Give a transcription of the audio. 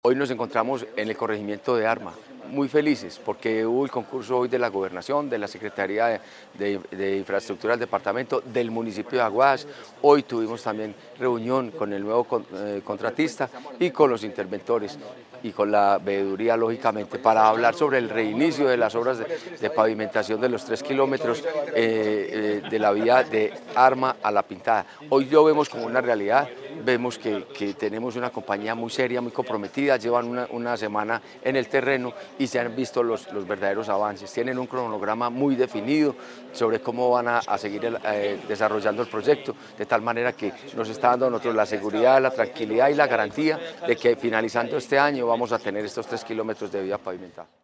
Hoy nos encontramos en el corregimiento de Arma, muy felices porque hubo el concurso hoy de la Gobernación, de la Secretaría de Infraestructura del departamento, del municipio de Aguadas. Hoy tuvimos también reunión con el nuevo contratista y con los interventores y con la veeduría, lógicamente, para hablar sobre el reinicio de las obras de pavimentación de los 3 kilómetros de la vía de Arma a La Pintada. Hoy lo vemos como una realidad, vemos que tenemos una compañía muy seria, muy comprometida, llevan una semana en el terreno y se han visto los verdaderos avances. Tienen un cronograma muy definido sobre cómo van a seguir desarrollando el proyecto, de tal manera que nos está dando a nosotros la seguridad, la tranquilidad y la garantía de que finalizando este año vamos a tener estos 3 kilómetros de vía pavimentada.